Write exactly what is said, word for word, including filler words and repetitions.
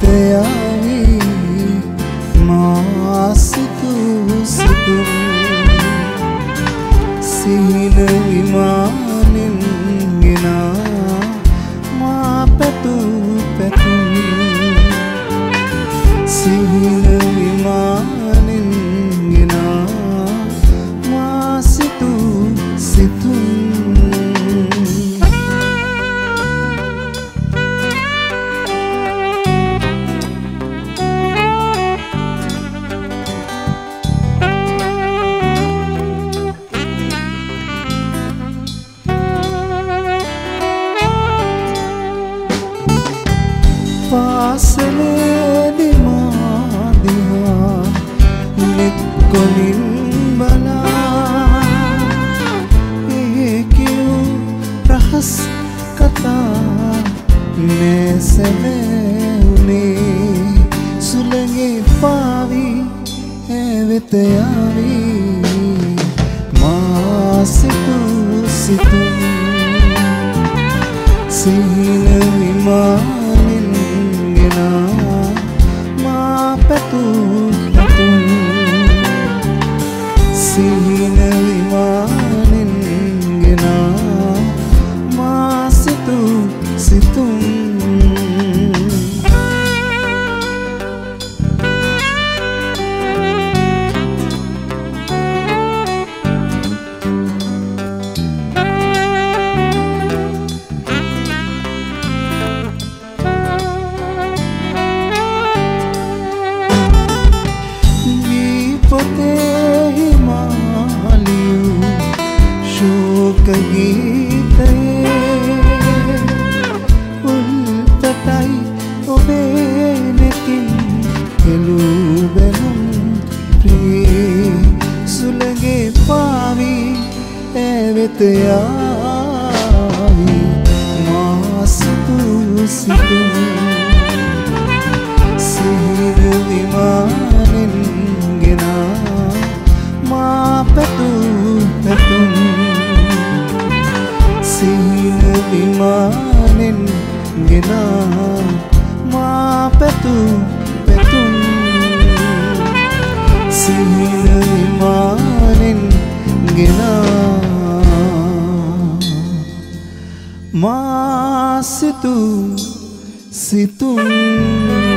වෙතයාවි මා සිතු සිතුම් සිහින විමානෙන් ගෙනා මා පැතු පැතුම් සිහින විමානෙන් ගෙනා මා සිතු සිතුම් පාසලේදී මා දිහා නෙත් කොලින් බලා ඒ කියූ රහස් කතා නැසෙන්නේ සුළඟේ පාවි ඈ වෙත යාවි මා සිතු සිතුම් සිහින විමානෙන් මා පැතු පැතුම් සිහින විමානෙන් ගෙනා මා සිතු සිතුම් පොතේ මාලියු ශෝක ගීතයේ උල්පතයි ඔබේ නෙතින් හෙළූ බැලුම් ප්‍රියේ සුළඟේ පාවි ඈ වෙත යාවි මා සිතු සිතුම් සිහින විමානෙන් මා පැතු පැතුම් සිහින විමානෙන් ගෙනා මා පැතු පැතුම් සිහින විමානෙන් ගෙනා මා සිතු සිතුම්